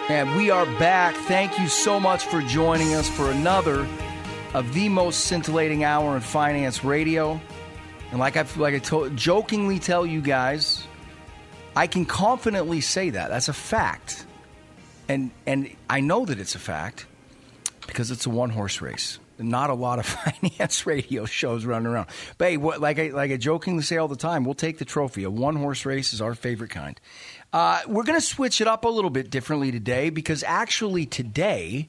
And we are back. Thank you so much for joining us for another of the most scintillating hour in finance radio. And like I jokingly tell you guys, I can confidently say that. That's a fact. And I know that it's a fact because it's a one-horse race. Not a lot of finance radio shows running around. But hey, like I jokingly say all the time, we'll take the trophy. A one-horse race is our favorite kind. We're going to switch it up a little bit differently today because actually today,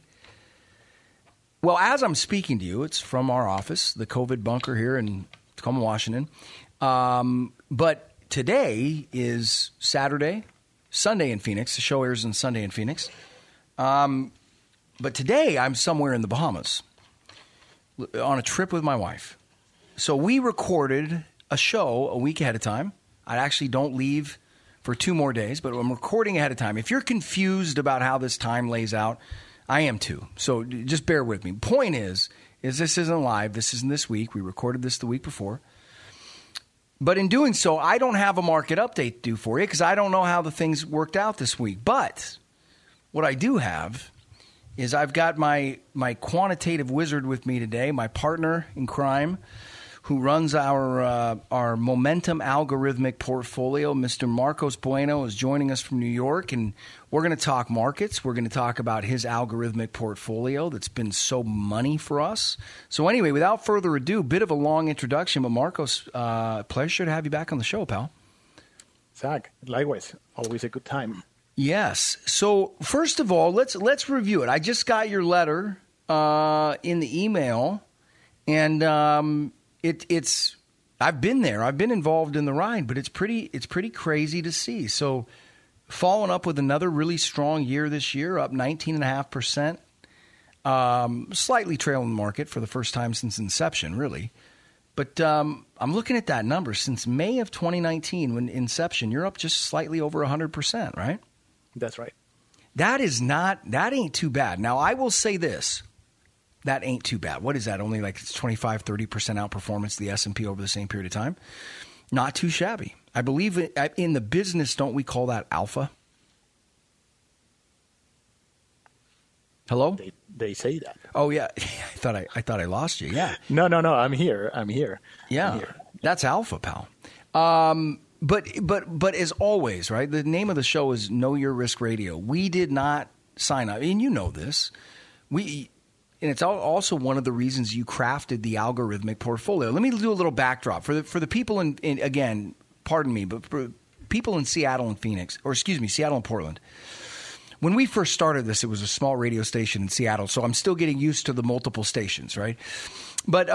well, as I'm speaking to you, it's from our office, the COVID bunker here in Tacoma, Washington. But today is Saturday, Sunday in Phoenix. The show airs on Sunday in Phoenix. But today I'm somewhere in the Bahamas on a trip with my wife. So we recorded a show a week ahead of time. I actually don't leave for 2 more days, but I'm recording ahead of time. If you're confused about how this time lays out, I am too. So just bear with me. Point is this isn't live. This isn't this week. We recorded this the week before. But in doing so, I don't have a market update to do for you because I don't know how the things worked out this week. But what I do have is I've got my quantitative wizard with me today, my partner in crime, who runs our momentum algorithmic portfolio. Mr. Marcos Bueno is joining us from New York, and we're going to talk markets. We're going to talk about his algorithmic portfolio that's been so money for us. So anyway, without further ado, bit of a long introduction, but Marcos, pleasure to have you back on the show, pal. Zach, likewise, always a good time. Yes. So first of all, let's review it. I just got your letter in the email, and It's I've been there. I've been involved in the ride, but it's pretty crazy to see. So following up with another really strong year this year, up 19.5%, slightly trailing the market for the first time since inception, really. But I'm looking at that number since May of 2019, when inception, you're up just slightly over 100%, right? That's right. That ain't too bad. Now, I will say this. That ain't too bad. What is that? Only like it's 25, 30% outperformance of the S&P over the same period of time. Not too shabby. I believe in the business, don't we call that alpha? Hello? They say that. Oh, yeah. I thought I lost you. Yeah. No. I'm here. Yeah. I'm here. That's alpha, pal. But as always, right? The name of the show is Know Your Risk Radio. We did not sign up, and you know this. And it's also one of the reasons you crafted the algorithmic portfolio. Let me do a little backdrop for the people in again, pardon me, but for people in Seattle and Phoenix, or excuse me, Seattle and Portland. When we first started this, it was a small radio station in Seattle, so I'm still getting used to the multiple stations, right? But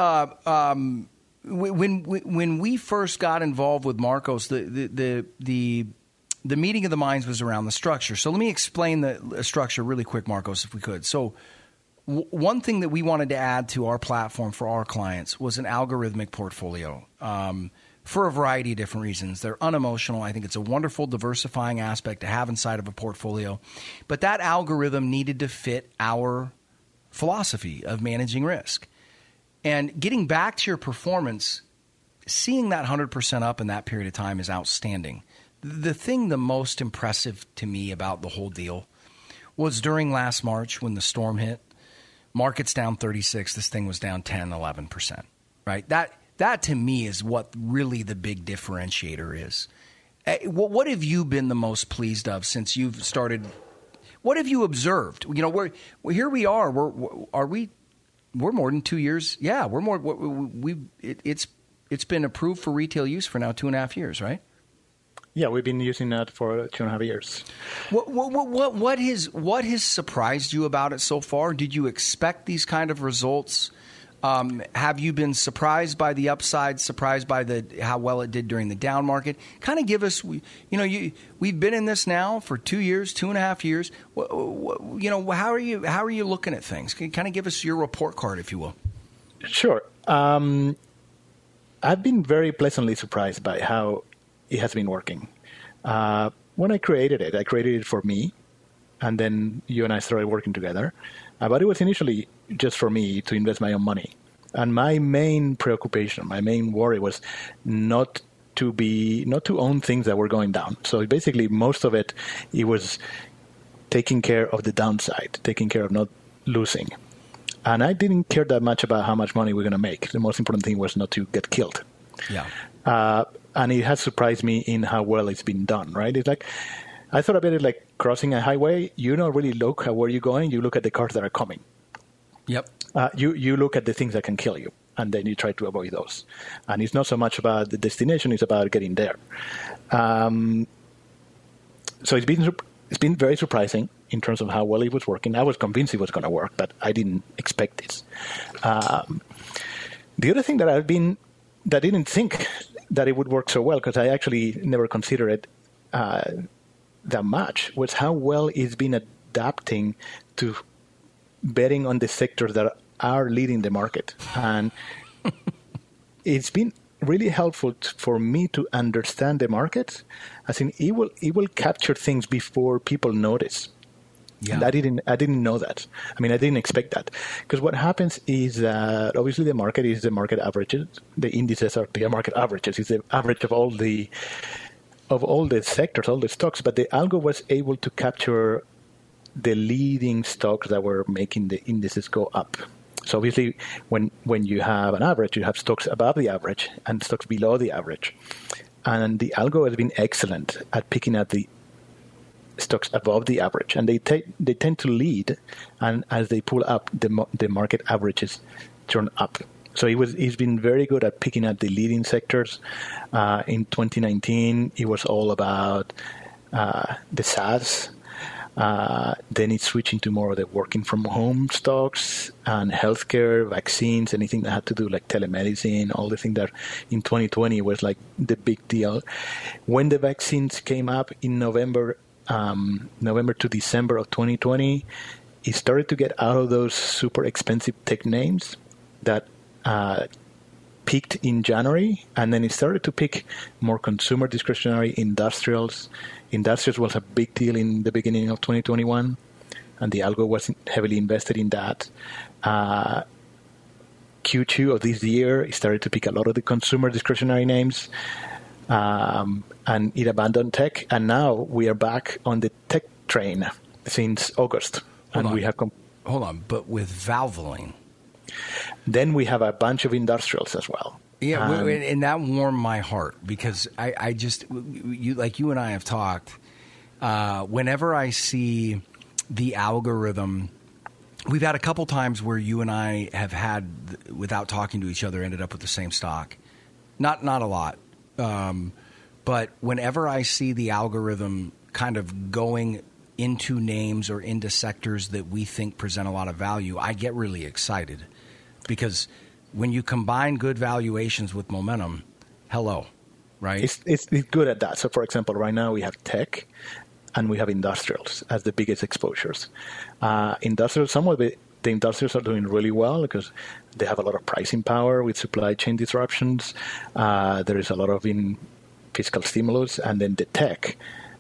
when we first got involved with Marcos, the meeting of the minds was around the structure. So let me explain the structure really quick, Marcos, if we could. So one thing that we wanted to add to our platform for our clients was an algorithmic portfolio for a variety of different reasons. They're unemotional. I think it's a wonderful diversifying aspect to have inside of a portfolio. But that algorithm needed to fit our philosophy of managing risk. And getting back to your performance, seeing that 100% up in that period of time is outstanding. The thing the most impressive to me about the whole deal was during last March when the storm hit. Market's down 36. This thing was down 10, 11%, right? That to me is what really the big differentiator is. What have you been the most pleased of since you've started? What have you observed? You know, here we are. We're more than 2 years. Yeah, we're more. It's been approved for retail use for now 2.5 years, right? Yeah, we've been using that for 2.5 years. What has surprised you about it so far? Did you expect these kind of results? Have you been surprised by the upside? Surprised by how well it did during the down market? Kind of give us, we've been in this now for 2 years, 2.5 years. How are you looking at things? Can you kind of give us your report card, if you will? Sure. I've been very pleasantly surprised by how it has been working. When I created it for me, and then you and I started working together. But it was initially just for me to invest my own money. And my main preoccupation, my main worry was not to own things that were going down. So basically, most of it was taking care of the downside, taking care of not losing. And I didn't care that much about how much money we're going to make. The most important thing was not to get killed. Yeah. And it has surprised me in how well it's been done, right? It's like, I thought about it like crossing a highway. You don't really look at where you're going. You look at the cars that are coming. Yep. You look at the things that can kill you, and then you try to avoid those. And it's not so much about the destination; it's about getting there. So it's been very surprising in terms of how well it was working. I was convinced it was going to work, but I didn't expect this. The other thing that I didn't think that it would work so well, because I actually never considered it that much, was how well it's been adapting to betting on the sectors that are leading the market. And it's been really helpful for me to understand the market. As in, it will capture things before people notice. Yeah. And I didn't know that. I mean, I didn't expect that, because what happens is that obviously the market is the market averages. The indices are the market averages. It's the average of all the sectors, all the stocks. But the algo was able to capture the leading stocks that were making the indices go up. So obviously, when you have an average, you have stocks above the average and stocks below the average. And the algo has been excellent at picking up the stocks above the average, and they tend to lead, and as they pull up, the market averages turn up. So he's been very good at picking up the leading sectors. In 2019, it was all about the SaaS. Then it's switching to more of the working from home stocks and healthcare, vaccines, anything that had to do like telemedicine, all the things that in 2020 was like the big deal. When the vaccines came up in November to December of 2020, it started to get out of those super expensive tech names that peaked in January, and then it started to pick more consumer discretionary industrials. Industrials was a big deal in the beginning of 2021, and the algo was heavily invested in that. Q2 of this year, it started to pick a lot of the consumer discretionary names, and it abandoned tech, and now we are back on the tech train since August. Hold on, but with Valvoline. Then we have a bunch of industrials as well. Yeah, and that warmed my heart, because I just, you and I have talked, whenever I see the algorithm, we've had a couple times where you and I have had, without talking to each other, ended up with the same stock. Not a lot. But whenever I see the algorithm kind of going into names or into sectors that we think present a lot of value, I get really excited, because when you combine good valuations with momentum, hello, right? It's good at that. So, for example, right now we have tech and we have industrials as the biggest exposures. Industrials, some of the industrials are doing really well because they have a lot of pricing power with supply chain disruptions. There is a lot of fiscal stimulus, and then the tech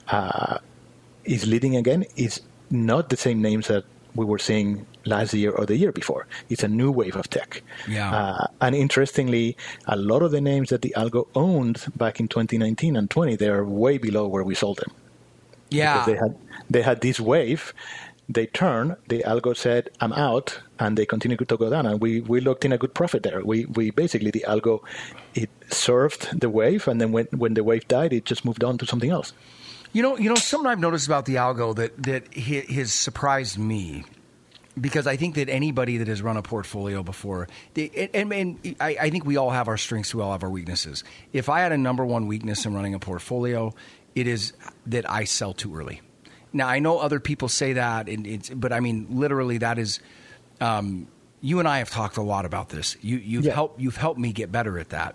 is leading again. It's not the same names that we were seeing last year or the year before. It's a new wave of tech. Yeah. And interestingly, a lot of the names that the algo owned back in 2019 and 20, they are way below where we sold them. Yeah. Because they had this wave. They turned, the algo said, I'm out, and they continued to go down. And we looked in a good profit there. We basically, the algo, it surfed the wave, and then when the wave died, it just moved on to something else. You know, something I've noticed about the algo that has surprised me, because I think that anybody that has run a portfolio before, I think we all have our strengths, we all have our weaknesses. If I had a number one weakness in running a portfolio, it is that I sell too early. Now, I know other people say that, but I mean, literally, that is. You and I have talked a lot about this. You've helped me get better at that.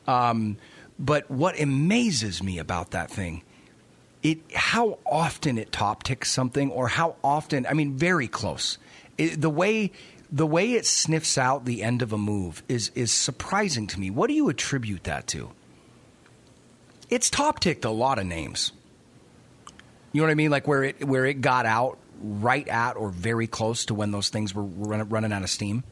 But what amazes me about that thing, how often it top ticks something, or how often. I mean, very close. The way it sniffs out the end of a move is surprising to me. What do you attribute that to? It's top ticked a lot of names. You know what I mean? Like where it got out right at or very close to when those things were running out of steam?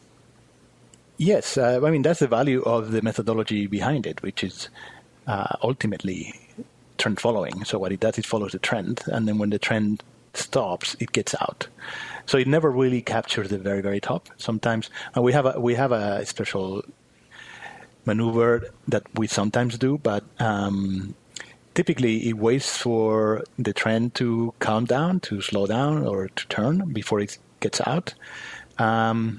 Yes. I mean, that's the value of the methodology behind it, which is ultimately trend following. So what it does, it follows the trend. And then when the trend stops, it gets out. So it never really captures the very, very top. Sometimes, and we have a special maneuver that we sometimes do, but typically it waits for the trend to calm down, to slow down, or to turn before it gets out. And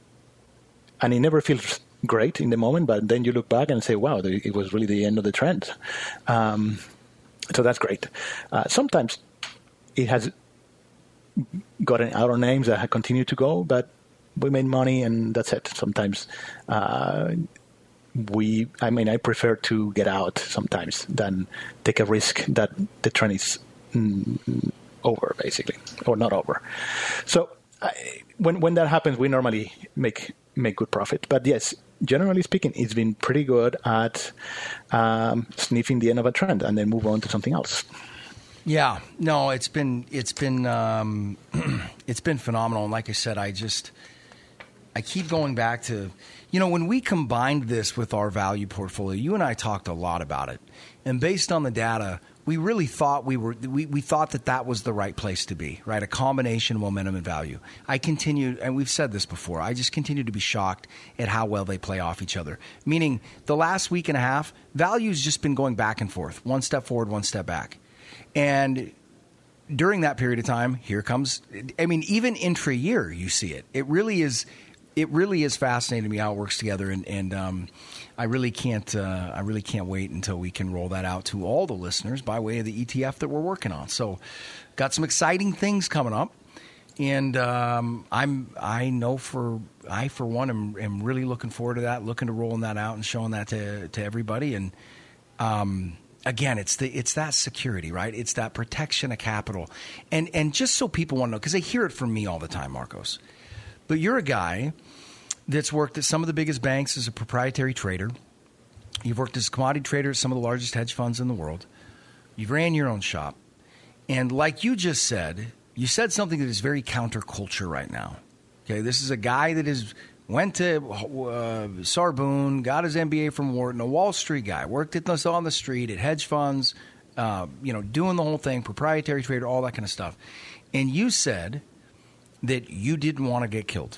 it never feels great in the moment, but then you look back and say, wow, it was really the end of the trend. So that's great. Sometimes it has gotten out of names that have continued to go, but we made money and that's it. Sometimes I prefer to get out sometimes than take a risk that the trend is over, basically, or not over. So when that happens, we normally make good profit. But yes, generally speaking, it's been pretty good at sniffing the end of a trend and then move on to something else. Yeah, no, it's been it's been phenomenal. And like I said, I keep going back to, when we combined this with our value portfolio, you and I talked a lot about it, and based on the data, we really thought we thought that was the right place to be, right? A combination of momentum and value. I continue, and we've said this before, I just continue to be shocked at how well they play off each other. Meaning the last week and a half, value's just been going back and forth, one step forward, one step back. And during that period of time, here comes, even intra-year, you see it. It really is fascinating to me how it works together, and I really can't wait until we can roll that out to all the listeners by way of the ETF that we're working on. So, got some exciting things coming up, and I for one am really looking forward to that, looking to rolling that out and showing that to everybody. And again, it's that security, right? It's that protection of capital, and just so people want to know, because they hear it from me all the time, Marcos. But you're a guy that's worked at some of the biggest banks as a proprietary trader. You've worked as a commodity trader at some of the largest hedge funds in the world. You've ran your own shop. And like you just said, you said something that is very counterculture right now. Okay, this is a guy that went to Sorbonne, got his MBA from Wharton, a Wall Street guy, worked on the street at hedge funds, doing the whole thing, proprietary trader, all that kind of stuff. And you said that you didn't want to get killed.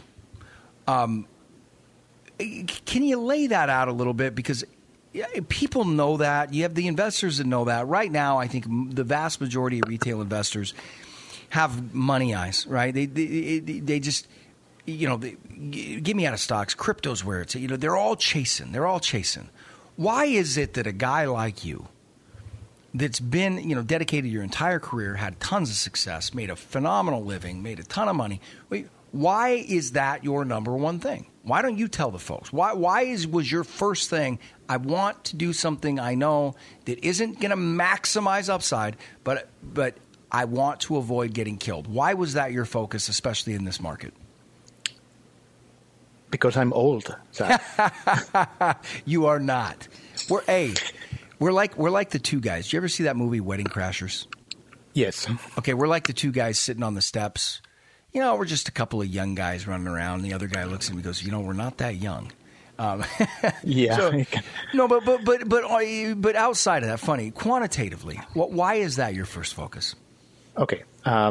Can you lay that out a little bit? Because people know that. You have the investors that know that. Right now, I think the vast majority of retail investors have money eyes, right? They just, get me out of stocks. Crypto's where it's, they're all chasing. Why is it that a guy like you that's been, dedicated your entire career, had tons of success, made a phenomenal living, made a ton of money, why is that your number one thing? Why don't you tell the folks? Why was your first thing, I want to do something I know that isn't going to maximize upside, but I want to avoid getting killed? Why was that your focus, especially in this market? Because I'm old, Zach. You are not. We're like the two guys. Did you ever see that movie Wedding Crashers? Yes. Okay, we're like the two guys sitting on the steps. We're just a couple of young guys running around. The other guy looks at me and goes, we're not that young. Yeah. So, no, but outside of that, funny, quantitatively, why is that your first focus? Okay.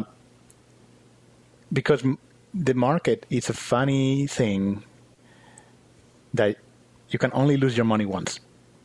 Because the market is a funny thing that you can only lose your money once.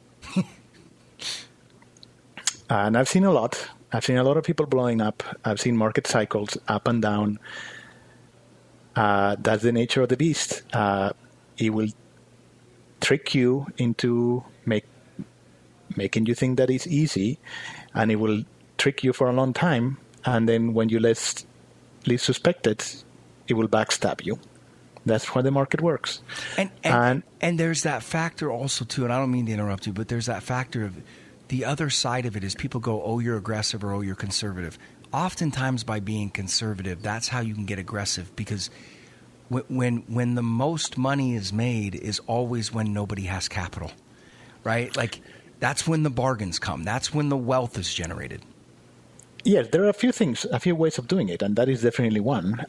And I've seen a lot. I've seen a lot of people blowing up. I've seen market cycles up and down. That's the nature of the beast. It will trick you into making you think that it's easy, and it will trick you for a long time. And then when you least suspect it, it will backstab you. That's how the market works. And there's that factor also, too, and I don't mean to interrupt you, but there's that factor of the other side of it is people go, oh, you're aggressive, or oh, you're conservative. Oftentimes by being conservative, that's how you can get aggressive, because when the most money is made is always when nobody has capital, right? Like that's when the bargains come. That's when the wealth is generated. Yes, there are a few ways of doing it, and that is definitely one.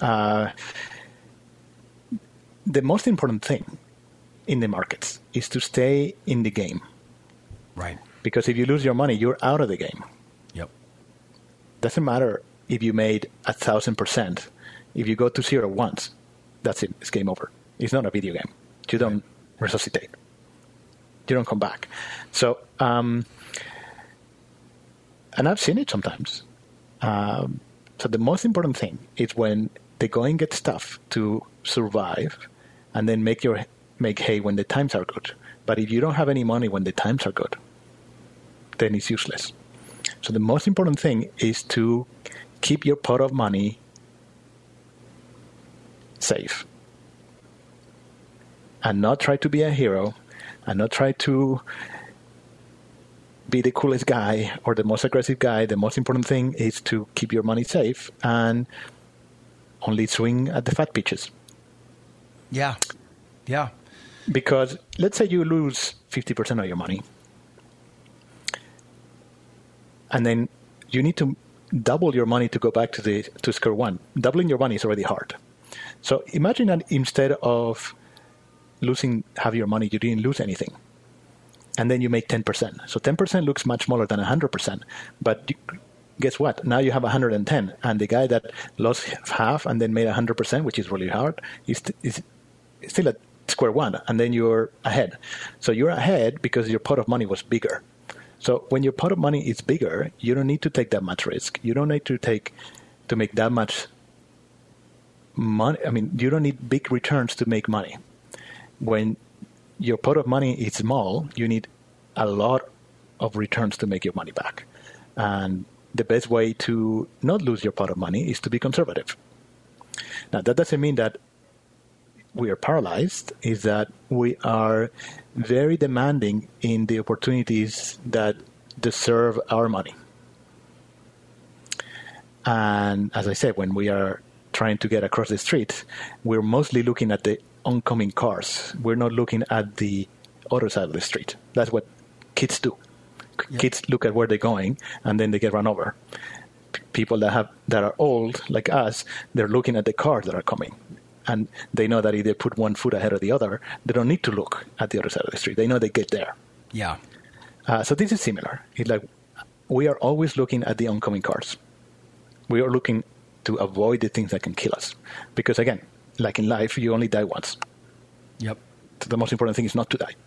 The most important thing in the markets is to stay in the game. Right. Because if you lose your money, you're out of the game. Yep. Doesn't matter if you made 1,000%, if you go to zero once, that's it. It's game over. It's not a video game. You don't resuscitate. You don't come back. So, and I've seen it sometimes. So the most important thing is when the going gets tough to survive, and then make hay when the times are good. But if you don't have any money when the times are good, then it's useless. So the most important thing is to keep your pot of money safe, and not try to be a hero, and not try to be the coolest guy or the most aggressive guy. The most important thing is to keep your money safe and only swing at the fat pitches. Yeah. Yeah. Because let's say you lose 50% of your money, and then you need to double your money to go back to square one. Doubling your money is already hard. So imagine that instead of losing half your money, you didn't lose anything. And then you make 10%. So 10% looks much smaller than 100%. But guess what? Now you have 110. And the guy that lost half and then made 100%, which is really hard, is still at square one. And then you're ahead. So you're ahead because your pot of money was bigger. So when your pot of money is bigger, you don't need to take that much risk. You don't need to make that much money. I mean, you don't need big returns to make money. When your pot of money is small, you need a lot of returns to make your money back. And the best way to not lose your pot of money is to be conservative. Now, that doesn't mean that we are paralyzed, is that we are very demanding in the opportunities that deserve our money. And as I said, when we are trying to get across the street, we're mostly looking at the oncoming cars. We're not looking at the other side of the street. That's what kids do. Yep. Kids look at where they're going, and then they get run over. People that are old, like us, they're looking at the cars that are coming. And they know that if they put one foot ahead of the other, they don't need to look at the other side of the street. They know they get there. Yeah. So this is similar. It's like we are always looking at the oncoming cars. We are looking to avoid the things that can kill us. Because again, like in life, you only die once. Yep. So the most important thing is not to die.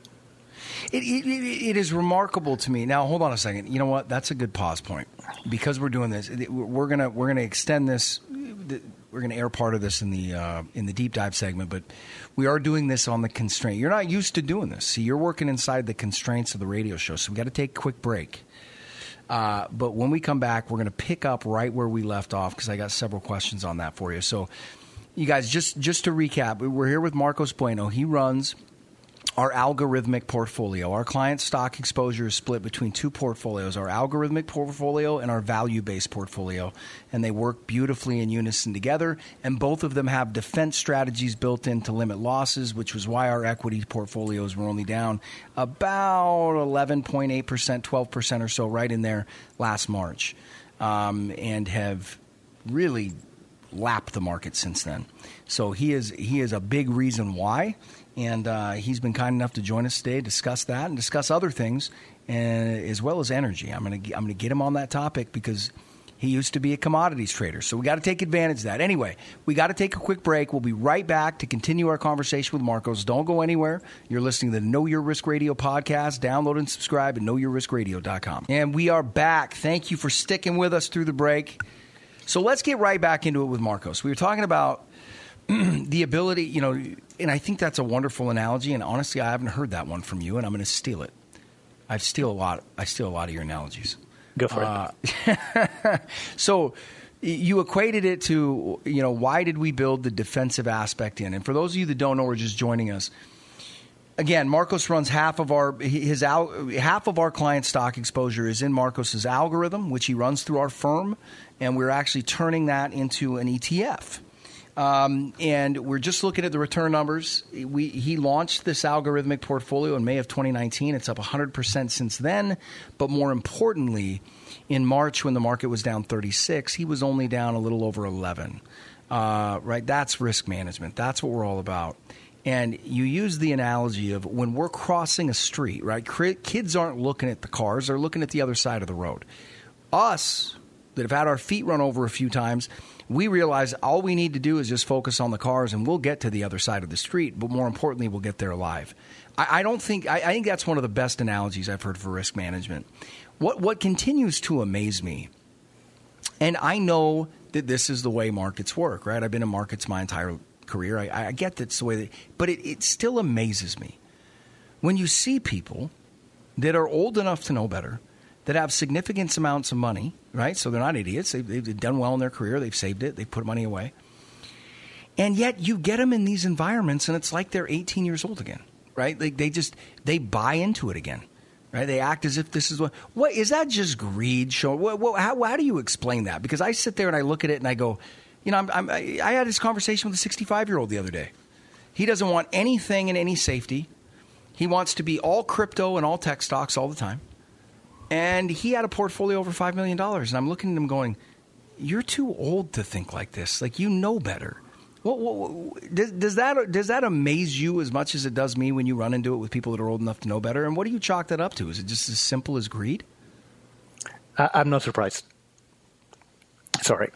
It is remarkable to me. Now, hold on a second. You know what? That's a good pause point. Because we're doing this, we're gonna extend this. We're going to air part of this in the deep dive segment, but we are doing this on the constraint. You're not used to doing this. See, you're working inside the constraints of the radio show, so we got to take a quick break. But when we come back, we're going to pick up right where we left off because I got several questions on that for you. So, you guys, just to recap, we're here with Marcos Bueno. He runs our algorithmic portfolio. Our client stock exposure is split between two portfolios, our algorithmic portfolio and our value-based portfolio, and they work beautifully in unison together, and both of them have defense strategies built in to limit losses, which was why our equity portfolios were only down about 11.8%, 12% or so, right in there last March, and have really lapped the market since then. So he is a big reason why. And he's been kind enough to join us today, discuss that, and discuss other things, as well as energy. I'm gonna get him on that topic because he used to be a commodities trader. So we got to take advantage of that. Anyway, we got to take a quick break. We'll be right back to continue our conversation with Marcos. Don't go anywhere. You're listening to the Know Your Risk Radio podcast. Download and subscribe at knowyourriskradio.com. And we are back. Thank you for sticking with us through the break. So let's get right back into it with Marcos. We were talking about the ability, and I think that's a wonderful analogy. And honestly, I haven't heard that one from you, and I'm going to steal it. I steal a lot of your analogies. Go for it. So you equated it to, why did we build the defensive aspect in? And for those of you that don't know, or just joining us, again, Marcos runs half of our client stock exposure is in Marcos's algorithm, which he runs through our firm, and we're actually turning that into an ETF. And we're just looking at the return numbers. He launched this algorithmic portfolio in May of 2019. It's up 100% since then. But more importantly, in March when the market was down 36, he was only down a little over 11. Right? That's risk management. That's what we're all about. And you use the analogy of when we're crossing a street, right? Kids aren't looking at the cars. They're looking at the other side of the road. Us, that have had our feet run over a few times, we realize all we need to do is just focus on the cars and we'll get to the other side of the street. But more importantly, we'll get there alive. I think that's one of the best analogies I've heard for risk management. What continues to amaze me, and I know that this is the way markets work, right? I've been in markets my entire career. I get that's the way but it still amazes me when you see people that are old enough to know better, that have significant amounts of money, right? So they're not idiots. They've done well in their career. They've saved it. They've put money away. And yet you get them in these environments and it's like they're 18 years old again, right? They buy into it again, right? They act as if this is what is that just greed? How do you explain that? Because I sit there and I look at it and I go, I had this conversation with a 65-year-old the other day. He doesn't want anything in any safety. He wants to be all crypto and all tech stocks all the time. And he had a portfolio over $5 million. And I'm looking at him going, you're too old to think like this. Like, you know better. Does that amaze you as much as it does me when you run into it with people that are old enough to know better? And what do you chalk that up to? Is it just as simple as greed? I'm not surprised. Sorry.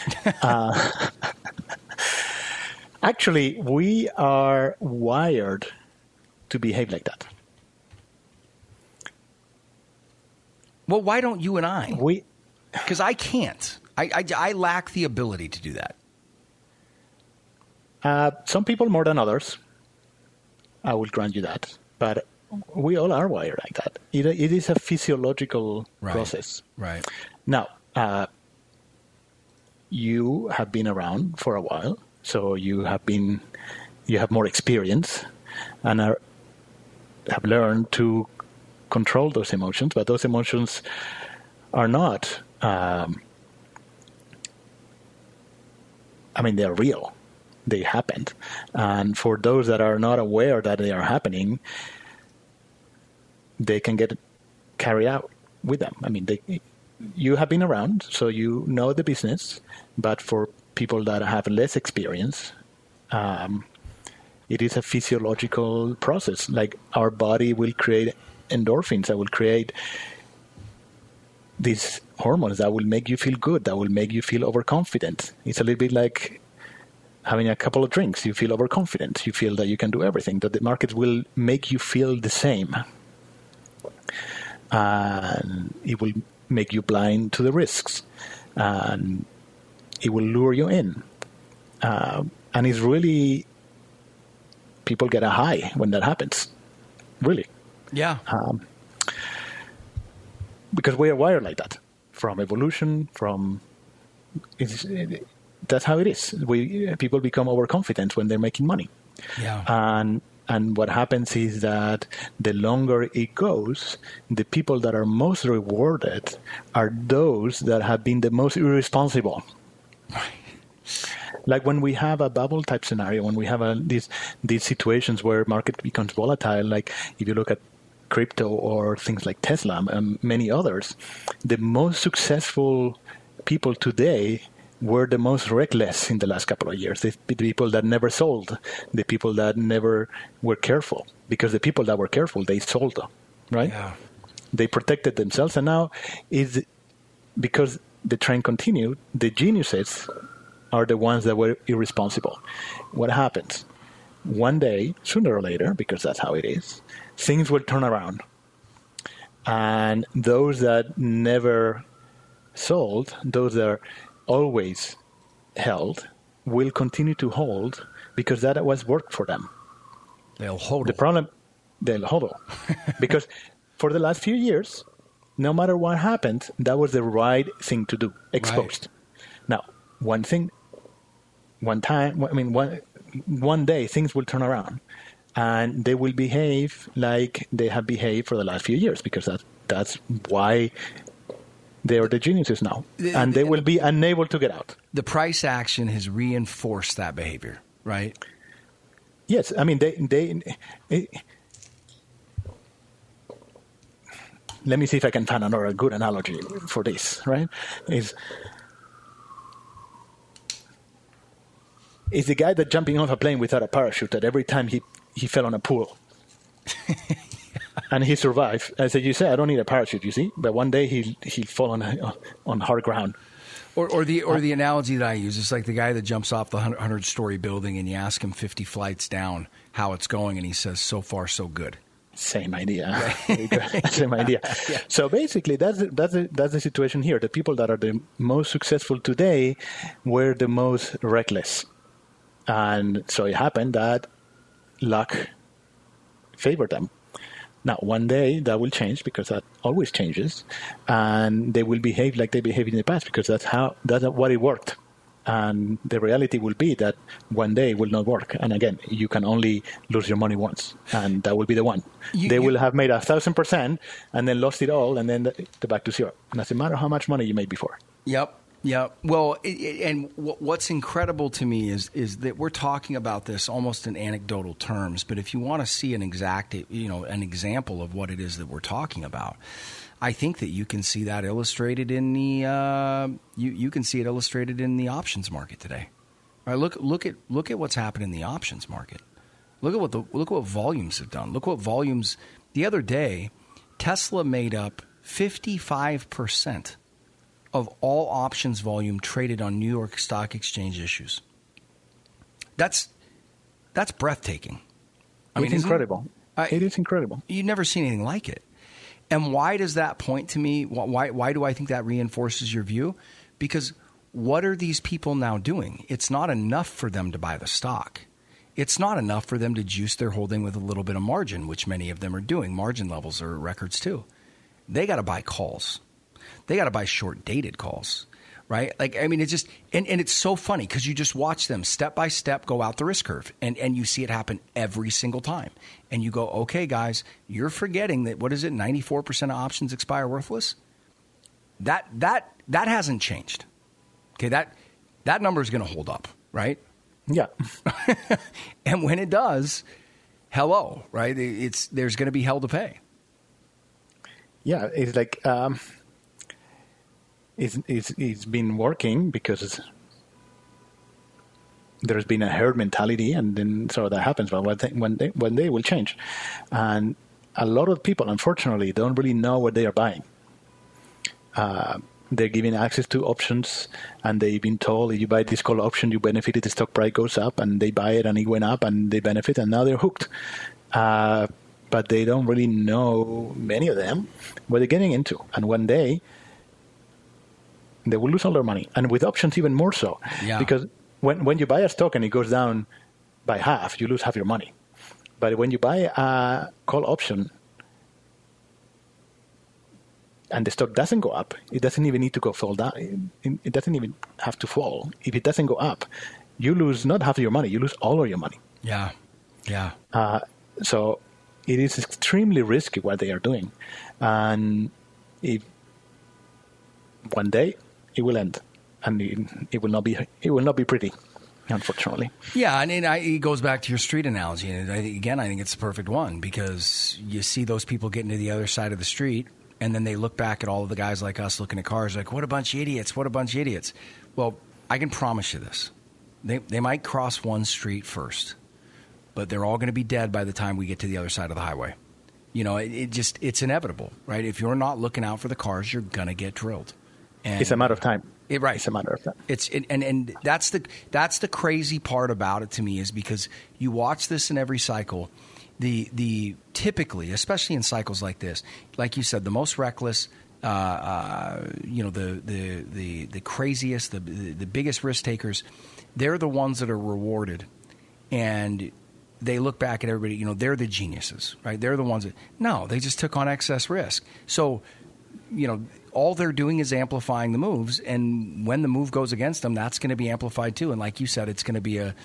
Actually, we are wired to behave like that. Well, why don't you and I? Because I can't. I lack the ability to do that. Some people more than others. I will grant you that. But we all are wired like that. It is a physiological process. Right. Now, you have been around for a while, so you have more experience and have learned to control those emotions, but those emotions are not, they're real. They happened. And for those that are not aware that they are happening, they can get carried out with them. You have been around, so you know the business, but for people that have less experience, it is a physiological process. Like, our body will create endorphins that will create these hormones that will make you feel good, that will make you feel overconfident. It's a little bit like having a couple of drinks. You feel overconfident. You feel that you can do everything, that the market will make you feel the same. And it will make you blind to the risks. And it will lure you in. And it's really, people get a high when that happens. Really. Yeah. Because we are wired like that. From evolution, that's how it is. People become overconfident when they're making money. Yeah. And what happens is that the longer it goes, the people that are most rewarded are those that have been the most irresponsible. Like when we have a bubble type scenario, when we have these situations where market becomes volatile, like if you look at crypto or things like Tesla and many others, the most successful people today were the most reckless in the last couple of years. The people that never sold, the people that never were careful, because the people that were careful, they sold, right? Yeah. They protected themselves, and now is because the trend continued, the geniuses are the ones that were irresponsible. What happens? One day, sooner or later, because that's how it is, things will turn around. And those that never sold, those that are always held, will continue to hold because that was worked for them. They'll hold. They'll hold. Because for the last few years, no matter what happened, that was the right thing to do, exposed. Right. Now, one day things will turn around and they will behave like they have behaved for the last few years, because that's why they are the geniuses now, and they will be unable to get out. The price action has reinforced that behavior, right? Yes, let me see if I can find another good analogy for this, right? Is the guy that jumping off a plane without a parachute, that every time he fell on a pool. And he survived. I said, you say I don't need a parachute, you see? But one day he'll fall on hard ground. Or the analogy that I use is like the guy that jumps off the 100-story building and you ask him 50 flights down how it's going, and he says, so far, so good. Same idea. Same idea. Yeah. So basically, that's the situation here. The people that are the most successful today were the most reckless. And so it happened that luck favored them. Now, one day that will change, because that always changes, and they will behave like they behaved in the past, because that's what it worked. And the reality will be that one day it will not work. And again, you can only lose your money once, and that will be the one. They will have made 1,000% and then lost it all, and then they're back to zero. It doesn't matter how much money you made before. Yep. Well, and what's incredible to me is that we're talking about this almost in anecdotal terms, but if you want to see an example of what it is that we're talking about, I think that you can see that illustrated in the you can see it illustrated in the options market today. All right, look at what's happened in the options market. Look what volumes have done. Look what volumes the other day. Tesla made up 55% of all options volume traded on New York Stock Exchange issues. That's breathtaking. It's incredible. It is incredible. You've never seen anything like it. And why does that point to me? Why do I think that reinforces your view? Because what are these people now doing? It's not enough for them to buy the stock. It's not enough for them to juice their holding with a little bit of margin, which many of them are doing. Margin levels are at records too. They got to buy calls. They got to buy short-dated calls, right? It's just – and it's so funny because you just watch them step by step go out the risk curve, and you see it happen every single time. And you go, okay, guys, you're forgetting that, 94% of options expire worthless? That hasn't changed. Okay, that number is going to hold up, right? Yeah. And when it does, hello, right? There's going to be hell to pay. Yeah, it's like it's been working because there's been a herd mentality, and then so that happens. But one day will change, and a lot of people, unfortunately, don't really know what they are buying. They're given access to options, and they've been told if you buy this call option, you benefit if the stock price goes up, and they buy it and it went up and they benefit, and now they're hooked. But they don't really know, many of them, what they're getting into. And one day, they will lose all their money. And with options, even more so. Yeah. Because when you buy a stock and it goes down by half, you lose half your money. But when you buy a call option and the stock doesn't go up, it doesn't even need to fall down. It doesn't even have to fall. If it doesn't go up, you lose not half of your money. You lose all of your money. Yeah. So it is extremely risky what they are doing. And if one day it will end, and it will not be pretty, unfortunately. Yeah, and it goes back to your street analogy. And again, I think it's the perfect one, because you see those people getting to the other side of the street, and then they look back at all of the guys like us looking at cars like, what a bunch of idiots, what a bunch of idiots. Well, I can promise you this. They might cross one street first, but they're all going to be dead by the time we get to the other side of the highway. It's inevitable, right? If you're not looking out for the cars, you're going to get drilled. And it's a matter of time. Right. It's a matter of time. And that's the crazy part about it to me, is because you watch this in every cycle. The typically, especially in cycles like this, like you said, the most reckless, the craziest, the biggest risk takers, they're the ones that are rewarded, and they look back at everybody. They're the geniuses, right? They're the ones they just took on excess risk. So, all they're doing is amplifying the moves, and when the move goes against them, that's going to be amplified too. And like you said, it's going to be a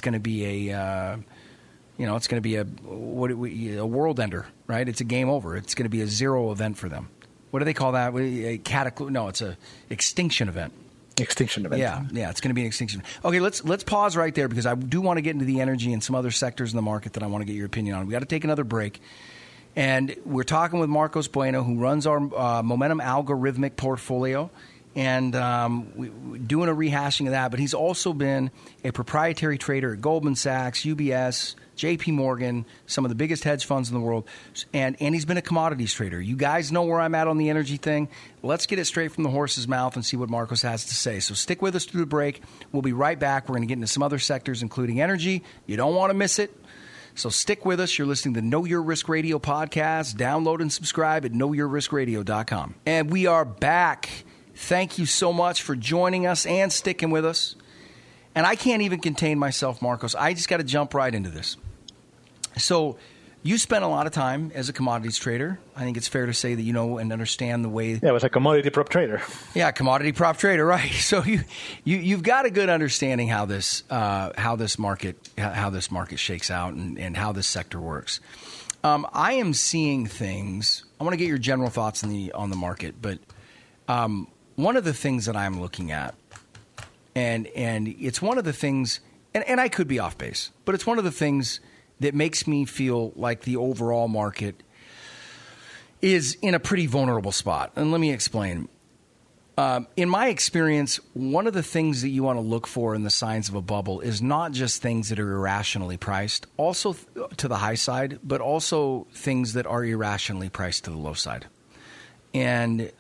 world ender, right? It's a game over. It's going to be a zero event for them. What do they call that? A cataclysm? No, it's a extinction event. Extinction event. Yeah, it's going to be an extinction. Okay, let's pause right there, because I do want to get into the energy and some other sectors in the market that I want to get your opinion on. We got to take another break. And we're talking with Marcos Bueno, who runs our Momentum Algorithmic portfolio. and doing a rehashing of that. But he's also been a proprietary trader at Goldman Sachs, UBS, JP Morgan, some of the biggest hedge funds in the world, and he's been a commodities trader. You guys know where I'm at on the energy thing. Let's get it straight from the horse's mouth and see what Marcos has to say. So stick with us through the break. We'll be right back. We're going to get into some other sectors, including energy. You don't want to miss it. So stick with us. You're listening to Know Your Risk Radio podcast. Download and subscribe at knowyourriskradio.com. And we are back. Thank you so much for joining us and sticking with us. And I can't even contain myself, Marcos. I just got to jump right into this. So you spent a lot of time as a commodities trader. I think it's fair to say that you know and understand the way. Yeah, I was a commodity prop trader. Yeah, commodity prop trader, right? So you've got a good understanding how this market shakes out and how this sector works. I am seeing things. I want to get your general thoughts on the market, but one of the things that I'm looking at, and it's one of the things, and I could be off base, but it's one of the things that makes me feel like the overall market is in a pretty vulnerable spot. And let me explain. In my experience, one of the things that you want to look for in the signs of a bubble is not just things that are irrationally priced, also to the high side, but also things that are irrationally priced to the low side. And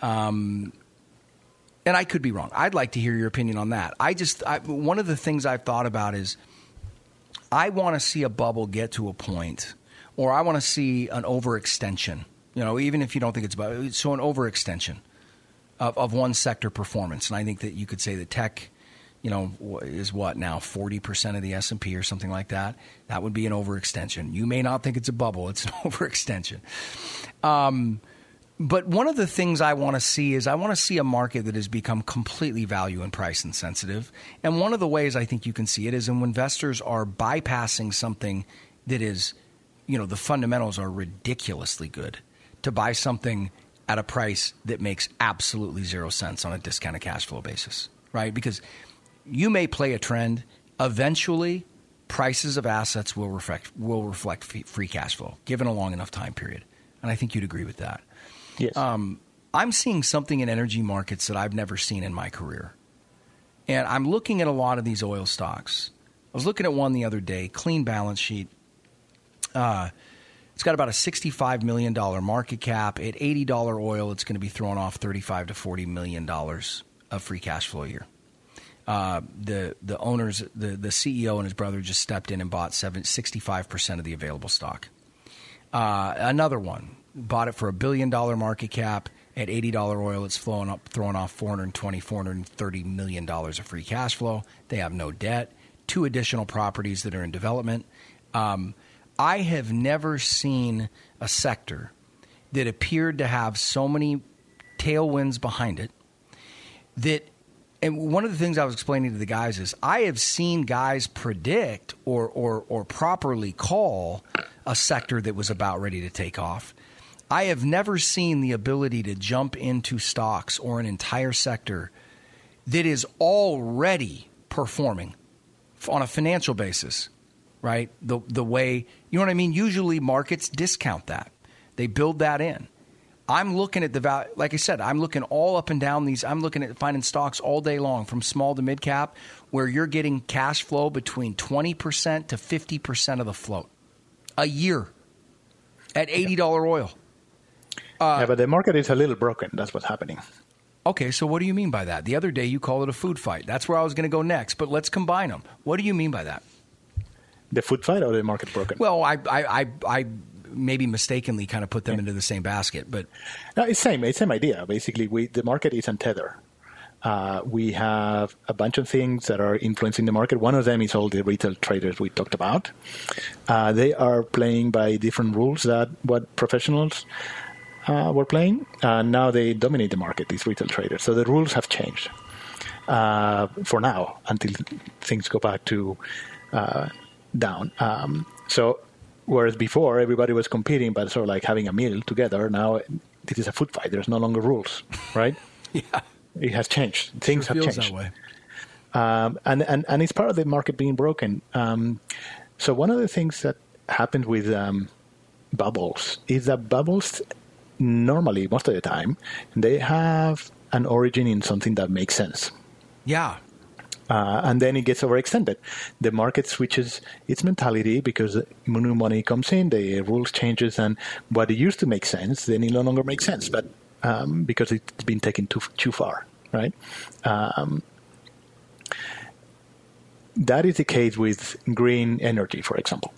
I could be wrong. I'd like to hear your opinion on that. One of the things I've thought about is I want to see a bubble get to a point, or I want to see an overextension, even if you don't think it's about, so an overextension of one sector performance. And I think that you could say that tech, is what now, 40% of the S&P or something like that. That would be an overextension. You may not think it's a bubble. It's an overextension. But one of the things I want to see is I want to see a market that has become completely value and price insensitive. And one of the ways I think you can see it is when investors are bypassing something that is, the fundamentals are ridiculously good to buy something at a price that makes absolutely 0 cents on a discounted cash flow basis, right? Because you may play a trend. Eventually, prices of assets will reflect free cash flow, given a long enough time period. And I think you'd agree with that. Yes. I'm seeing something in energy markets that I've never seen in my career. And I'm looking at a lot of these oil stocks. I was looking at one the other day, clean balance sheet. It's got about a $65 million market cap. At $80 oil, it's going to be throwing off $35 to $40 million of free cash flow a year. The owners, the CEO and his brother just stepped in and bought 65% of the available stock. Another one. Bought it for $1 billion market cap. At $80 oil, it's throwing off $430 million of free cash flow. They have no debt. 2 additional properties that are in development. I have never seen a sector that appeared to have so many tailwinds behind it and one of the things I was explaining to the guys is I have seen guys predict or properly call a sector that was about ready to take off. I have never seen the ability to jump into stocks or an entire sector that is already performing on a financial basis, right? The way, you know what I mean? Usually markets discount that. They build that in. I'm looking at the value, like I said, I'm looking all up and down these. I'm looking at finding stocks all day long from small to mid cap where you're getting cash flow between 20% to 50% of the float a year at $80 oil. Yeah, but the market is a little broken. That's what's happening. Okay, so what do you mean by that? The other day you called it a food fight. That's where I was going to go next, but let's combine them. What do you mean by that? The food fight or the market broken? Well, I maybe mistakenly kind of put them into the same basket, but no, it's same idea. Basically, the market is untethered. We have a bunch of things that are influencing the market. One of them is all the retail traders we talked about. They are playing by different rules that what professionals were playing. Now they dominate the market, these retail traders. So the rules have changed for now until things go back to down. So whereas before everybody was competing but sort of like having a meal together, now this is a food fight. There's no longer rules, right? Yeah. It has changed. Things have changed. That way. And it's part of the market being broken. So one of the things that happened with bubbles is that bubbles normally, most of the time, they have an origin in something that makes sense. Yeah. And then it gets overextended. The market switches its mentality because new money comes in, the rules changes, and what used to make sense, then it no longer makes sense, but because it's been taken too far, right? That is the case with green energy, for example.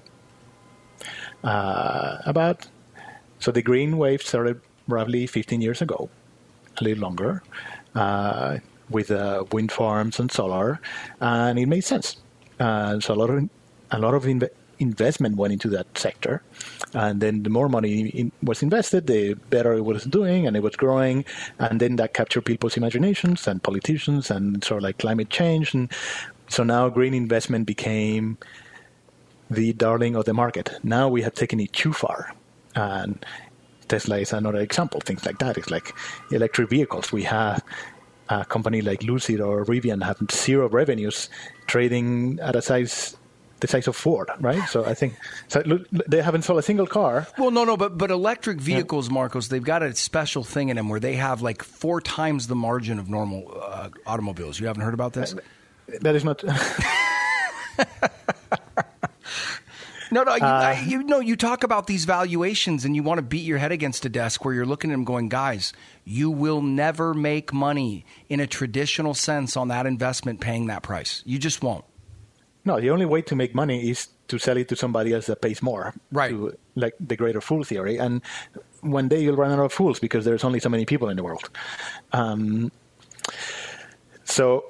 So the green wave started roughly 15 years ago, a little longer, with wind farms and solar, and it made sense. So a lot of investment went into that sector, and then the more money was invested, the better it was doing, and it was growing, and then that captured people's imaginations and politicians, and sort of like climate change, and so now green investment became the darling of the market. Now we have taken it too far, and Tesla is another example. Things like that. It's like electric vehicles. We have a company like Lucid or Rivian have zero revenues, trading at the size of Ford, right? So I think they haven't sold a single car. Well, no, but electric vehicles, Marcos, they've got a special thing in them where they have like 4 times the margin of normal automobiles. You haven't heard about this? That is not. No, you talk about these valuations and you want to beat your head against a desk where you're looking at them going, guys, you will never make money in a traditional sense on that investment paying that price. You just won't. No, the only way to make money is to sell it to somebody else that pays more. Right. Like the greater fool theory. And one day you'll run out of fools because there's only so many people in the world. So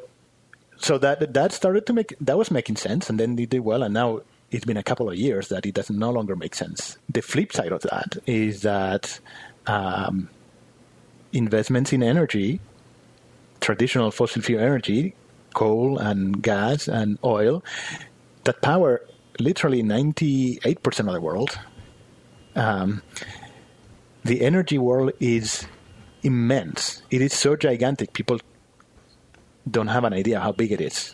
that was making sense, and then it did well, and now it's been a couple of years that it doesn't no longer make sense. The flip side of that is that investments in energy, traditional fossil fuel energy, coal and gas and oil, that power literally 98% of the world. The energy world is immense. It is so gigantic. People don't have an idea how big it is.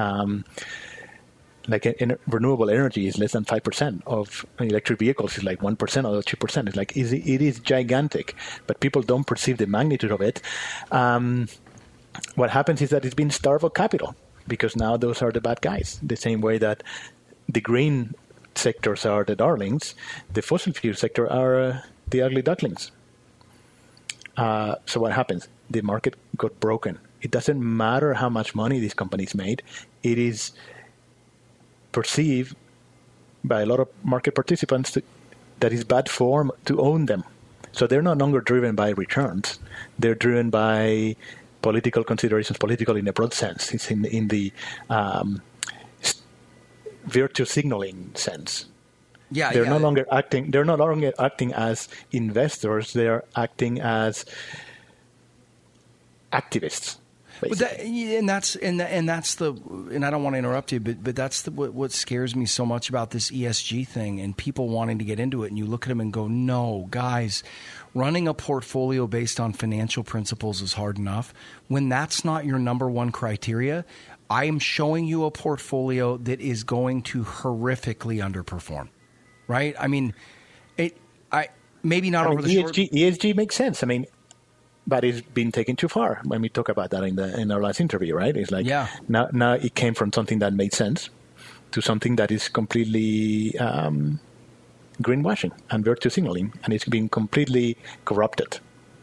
Renewable energy is less than 5% of electric vehicles. Is like 1% or 2%. It's like it is gigantic, but people don't perceive the magnitude of it. What happens is that it's been starved of capital because now those are the bad guys. The same way that the green sectors are the darlings, the fossil fuel sector are the ugly ducklings. So what happens? The market got broken. It doesn't matter how much money these companies made. It is perceived by a lot of market participants that is bad form to own them. So they're no longer driven by returns. They're driven by political considerations, political in a broad sense. It's in the virtue signaling sense. Yeah, they're no longer acting. They're no longer acting as investors. They're acting as activists. But that's I don't want to interrupt you, but that's what scares me so much about this ESG thing and people wanting to get into it. And you look at them and go, no, guys, running a portfolio based on financial principles is hard enough. When that's not your number one criteria, I am showing you a portfolio that is going to horrifically underperform. Right? I mean, maybe not over the short. ESG makes sense. I mean, but it's been taken too far when we talk about that in our last interview, right? It's like now it came from something that made sense to something that is completely greenwashing and virtue signaling, and it's been completely corrupted.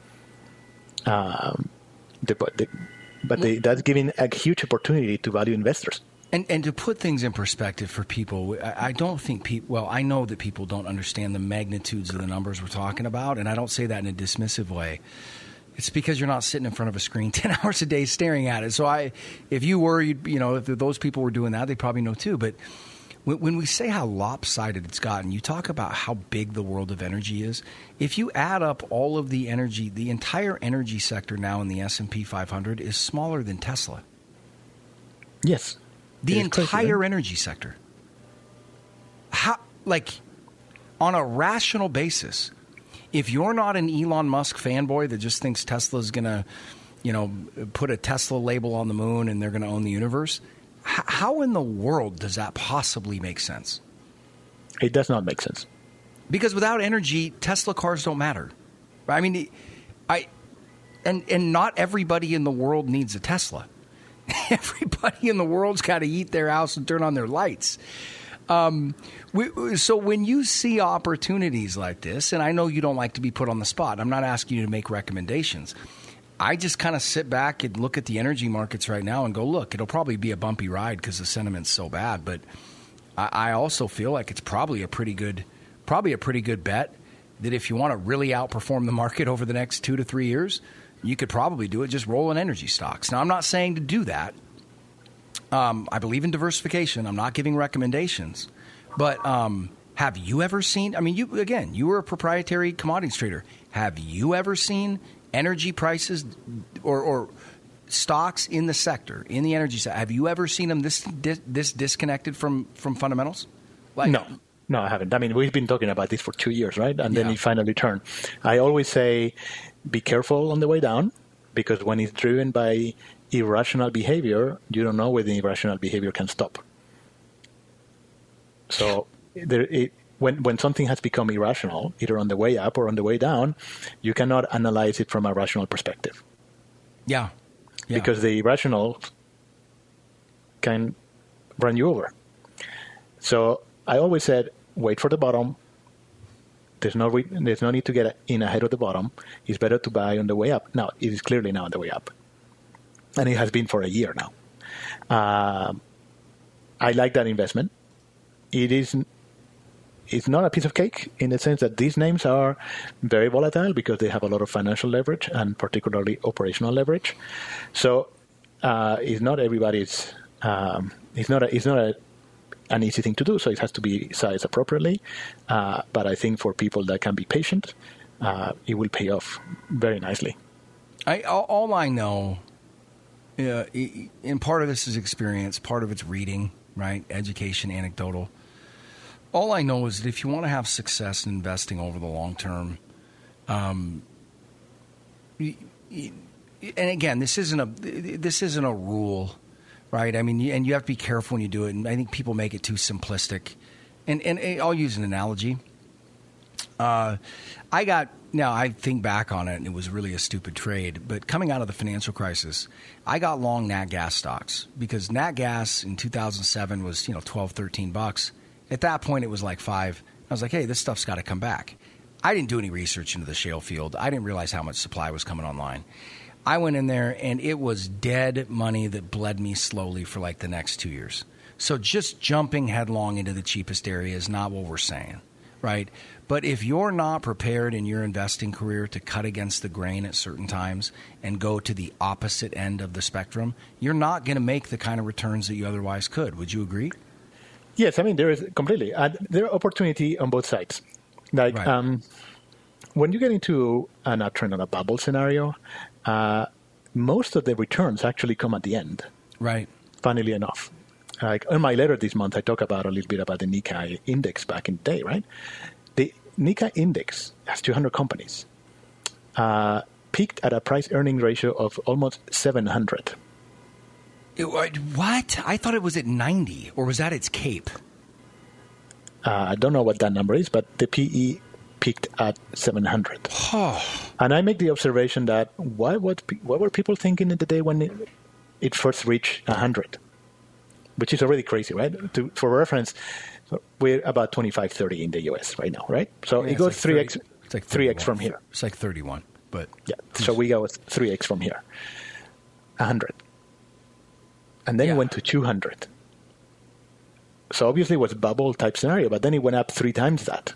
That's giving a huge opportunity to value investors. And to put things in perspective for people, I don't think I know that people don't understand the magnitudes of the numbers we're talking about, and I don't say that in a dismissive way. It's because you're not sitting in front of a screen 10 hours a day staring at it. So if you were, if those people were doing that, they probably know too. But when we say how lopsided it's gotten, you talk about how big the world of energy is. If you add up all of the energy, the entire energy sector now in the S&P 500 is smaller than Tesla. Yes. The entire energy sector. How, on a rational basis, if you're not an Elon Musk fanboy that just thinks Tesla's going to, put a Tesla label on the moon and they're going to own the universe, how in the world does that possibly make sense? It does not make sense. Because without energy, Tesla cars don't matter. I mean, And not everybody in the world needs a Tesla. Everybody in the world's got to eat their house and turn on their lights. So when you see opportunities like this, and I know you don't like to be put on the spot, I'm not asking you to make recommendations. I just kind of sit back and look at the energy markets right now and go, look, it'll probably be a bumpy ride because the sentiment's so bad. But I also feel like it's probably a pretty good bet that if you want to really outperform the market over the next 2 to 3 years, you could probably do it just rolling energy stocks. Now, I'm not saying to do that. I believe in diversification. I'm not giving recommendations. But have you ever seen – I mean, you were a proprietary commodities trader. Have you ever seen energy prices or stocks in the sector, in the energy sector, have you ever seen them this disconnected from fundamentals? No, I haven't. I mean, we've been talking about this for 2 years, right? And then it finally turned. I always say be careful on the way down, because when it's driven by irrational behavior, you don't know where the irrational behavior can stop. So when something has become irrational, either on the way up or on the way down, you cannot analyze it from a rational perspective. Yeah. Because the irrational can run you over. So I always said, wait for the bottom. There's no need to get in ahead of the bottom. It's better to buy on the way up. Now, it is clearly now on the way up. And it has been for a year now. I like that investment. It's not a piece of cake in the sense that these names are very volatile because they have a lot of financial leverage and particularly operational leverage. So it's not everybody's. It's not an easy thing to do. So it has to be sized appropriately. But I think for people that can be patient, it will pay off very nicely. All I know, and part of this is experience, part of it's reading, right? Education, anecdotal. All I know is that if you want to have success in investing over the long term, and again, this isn't a rule, right? I mean, and you have to be careful when you do it. And I think people make it too simplistic. And I'll use an analogy. I think back on it, and it was really a stupid trade. But coming out of the financial crisis, I got long nat gas stocks because nat gas in 2007 was $12, $13. At that point, it was like $5. I was like, hey, this stuff's got to come back. I didn't do any research into the shale field. I didn't realize how much supply was coming online. I went in there, and it was dead money that bled me slowly for like the next 2 years. So just jumping headlong into the cheapest area is not what we're saying, right? But if you're not prepared in your investing career to cut against the grain at certain times and go to the opposite end of the spectrum, you're not going to make the kind of returns that you otherwise could. Would you agree? Yes, I mean, there is completely. There are opportunity on both sides. Like when you get into an uptrend or a bubble scenario, most of the returns actually come at the end. Right. Funnily enough. Like in my letter this month, I talk about a little bit about the Nikkei index back in the day, right? The Nikkei index has 200 companies. Peaked at a price-earning ratio of almost 700. What? I thought it was at 90, or was that its cape? I don't know what that number is, but the PE peaked at 700. And I make the observation that what were people thinking in the day when it first reached 100? Which is already crazy, right? For reference, we're about 25, 30 in the US right now, right? So it goes like 3x. It's like 3x from here. It's like 31, but yeah. So we go 3x from here, 100. And then it went to 200. So obviously it was a bubble type scenario, but then it went up 3 times that.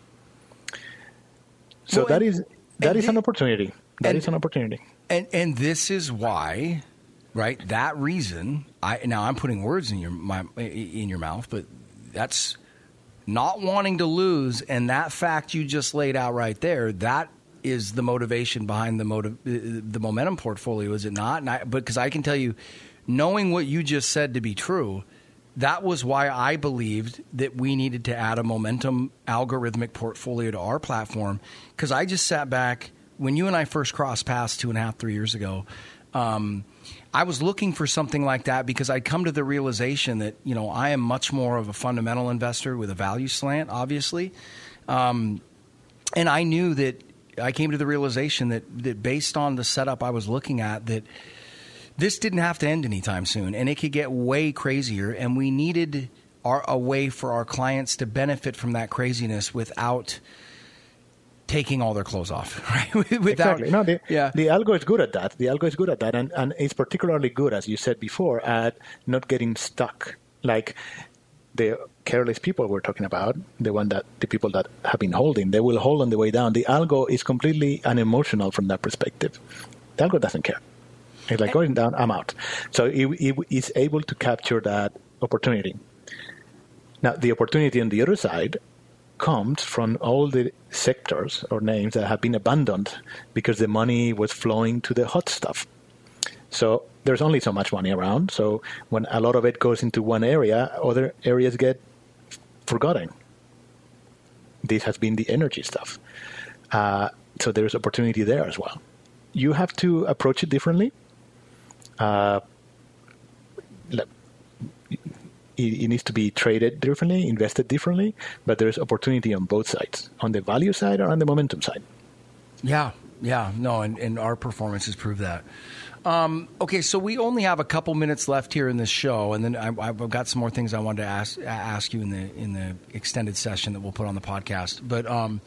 So that is an opportunity. That is an opportunity. And this is why, right? That reason. I'm putting words in your mouth, but that's not wanting to lose, and that fact you just laid out right there. That is the motivation behind the momentum portfolio, is it not? Because I can tell you, knowing what you just said to be true, that was why I believed that we needed to add a momentum algorithmic portfolio to our platform. Because I just sat back when you and I first crossed paths 2.5, 3 years ago. I was looking for something like that because I'd come to the realization that I am much more of a fundamental investor with a value slant, obviously, and I knew that I came to the realization that based on the setup I was looking at, that this didn't have to end anytime soon, and it could get way crazier, and we needed a way for our clients to benefit from that craziness without taking all their clothes off, right? Exactly. No, the algo is good at that. The algo is good at that, and it's particularly good, as you said before, at not getting stuck. Like the careless people we're talking about, the people that have been holding, they will hold on the way down. The algo is completely unemotional from that perspective. The algo doesn't care. It's like going down, I'm out. So it is able to capture that opportunity. Now, the opportunity on the other side comes from all the sectors or names that have been abandoned because the money was flowing to the hot stuff. So there's only so much money around. So when a lot of it goes into one area, other areas get forgotten. This has been the energy stuff. So there's opportunity there as well. You have to approach it differently. It needs to be traded differently, invested differently, but there's opportunity on both sides, on the value side or on the momentum side. Yeah, no, and our performances prove that. Okay, so we only have a couple minutes left here in this show, and then I've got some more things I wanted to ask you in the extended session that we'll put on the podcast. But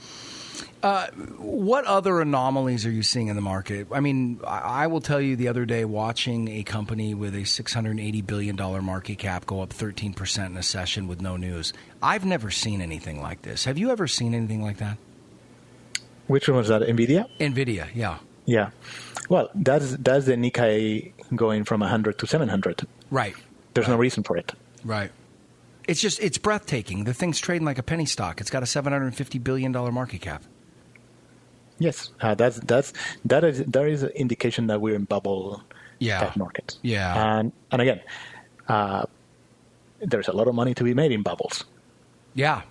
what other anomalies are you seeing in the market? I mean, I will tell you the other day, watching a company with a $680 billion market cap go up 13% in a session with no news. I've never seen anything like this. Have you ever seen anything like that? Which one was that? NVIDIA? NVIDIA, yeah. Yeah. Well, that's the Nikkei going from 100 to 700. Right. There's no reason for it. Right. It's breathtaking. The thing's trading like a penny stock. It's got a $750 billion market cap. Yes, that is an indication that we're in bubble type market. Yeah, and again, there's a lot of money to be made in bubbles. Yeah.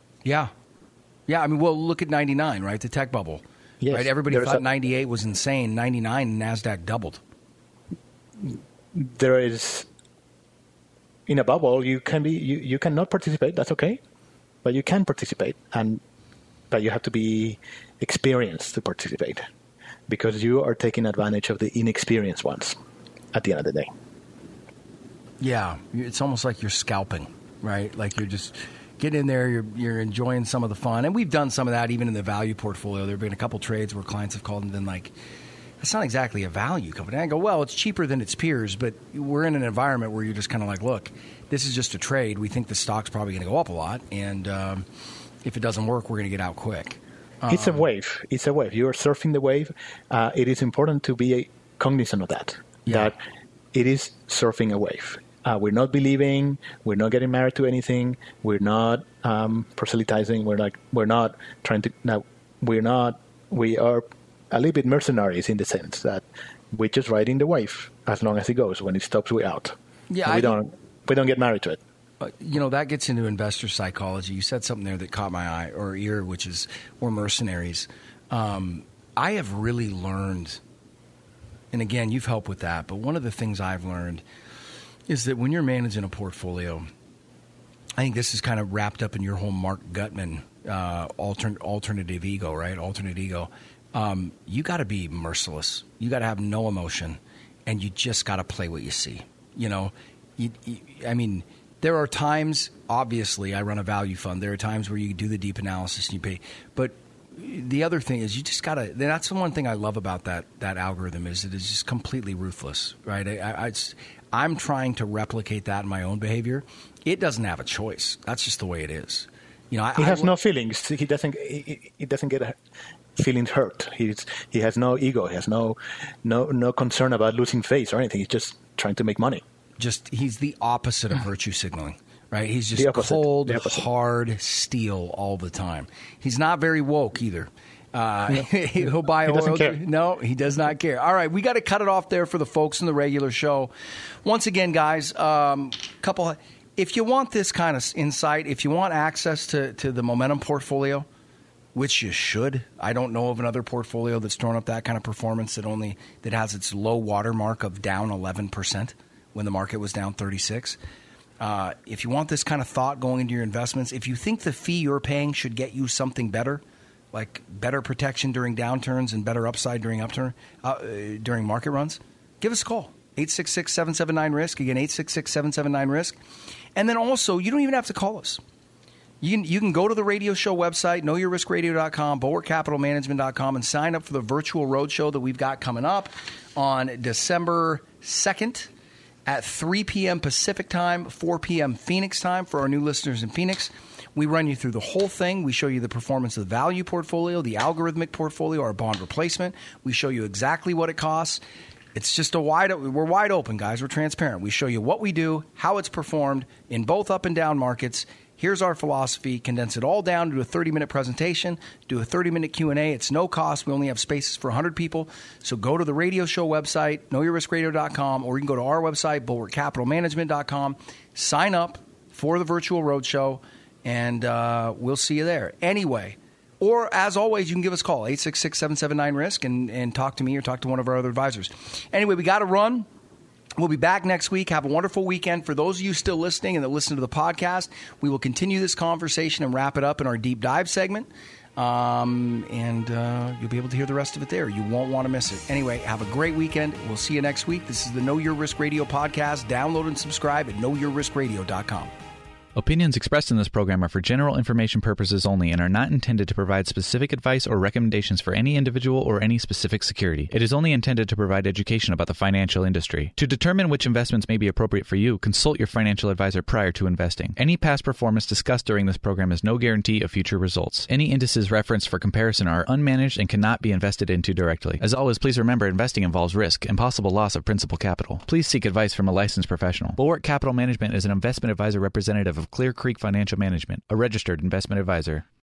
I mean, well, look at 99, right? The tech bubble. Yes, right. Everybody thought 98 was insane. 99, Nasdaq doubled. There is, in a bubble, you cannot participate. That's okay, but you can participate, but you have to be experienced to participate, because you are taking advantage of the inexperienced ones at the end of the day. Yeah, it's almost like you're scalping, right? Like you're just getting in there, you're enjoying some of the fun. And we've done some of that even in the value portfolio. There have been a couple trades where clients have called and been like, it's not exactly a value company. I go, well, it's cheaper than its peers, but we're in an environment where you're just kind of like, look, this is just a trade. We think the stock's probably going to go up a lot, and if it doesn't work, we're going to get out quick. It's a wave. You are surfing the wave. It is important to be cognizant of that, that it is surfing a wave. We're not believing. We're not getting married to anything. We're not proselytizing. We're not trying to. Now, we are a little bit mercenaries in the sense that we're just riding the wave as long as it goes. When it stops, we're out. Yeah, we don't get married to it. That gets into investor psychology. You said something there that caught my eye or ear, which is we're mercenaries. I have really learned, and again, you've helped with that, but one of the things I've learned is that when you're managing a portfolio, I think this is kind of wrapped up in your whole Mark Gutman alternative ego, right? Alternate ego. You got to be merciless. You got to have no emotion, and you just got to play what you see. I mean, there are times, obviously, I run a value fund. There are times where you do the deep analysis and you pay. But the other thing is you just got to – that's the one thing I love about that algorithm is it is just completely ruthless, right? I'm trying to replicate that in my own behavior. It doesn't have a choice. That's just the way it is. He has no feelings. He doesn't get feelings hurt. He has no ego. He has no concern about losing face or anything. He's just trying to make money. He's the opposite of virtue signaling, right? He's just cold, hard steel all the time. He's not very woke either. He'll buy oil. Doesn't care. No, he does not care. All right, we got to cut it off there for the folks in the regular show. Once again, guys, if you want this kind of insight, if you want access to the momentum portfolio, which you should. I don't know of another portfolio that's thrown up that kind of performance that has its low watermark of down 11%. When the market was down 36. If you want this kind of thought going into your investments, if you think the fee you're paying should get you something better, like better protection during downturns and better upside during during market runs, give us a call. 866-779-RISK. Again, 866-779-RISK. And then also, you don't even have to call us. You can go to the radio show website, knowyourriskradio.com, bulwarkcapitalmanagement.com, and sign up for the virtual roadshow that we've got coming up on December 2nd at 3 p.m. Pacific time, 4 p.m. Phoenix time for our new listeners in Phoenix. We run you through the whole thing. We show you the performance of the value portfolio, the algorithmic portfolio, our bond replacement. We show you exactly what it costs. It's just we're wide open, guys. We're transparent. We show you what we do, how it's performed in both up and down markets. Here's our philosophy. Condense it all down to a 30-minute presentation. Do a 30-minute Q&A. It's no cost. We only have spaces for 100 people. So go to the radio show website, knowyourriskradio.com, or you can go to our website, bulwarkcapitalmanagement.com. Sign up for the virtual roadshow, and we'll see you there. Anyway, or as always, you can give us a call, 866-779-RISK, and talk to me or talk to one of our other advisors. Anyway, we got to run. We'll be back next week. Have a wonderful weekend. For those of you still listening and that listen to the podcast, we will continue this conversation and wrap it up in our deep dive segment. And you'll be able to hear the rest of it there. You won't want to miss it. Anyway, have a great weekend. We'll see you next week. This is the Know Your Risk Radio podcast. Download and subscribe at knowyourriskradio.com. Opinions expressed in this program are for general information purposes only and are not intended to provide specific advice or recommendations for any individual or any specific security. It is only intended to provide education about the financial industry. To determine which investments may be appropriate for you, consult your financial advisor prior to investing. Any past performance discussed during this program is no guarantee of future results. Any indices referenced for comparison are unmanaged and cannot be invested into directly. As always, please remember investing involves risk and possible loss of principal capital. Please seek advice from a licensed professional. Bulwark Capital Management is an investment advisor representative of Clear Creek Financial Management, a registered investment advisor.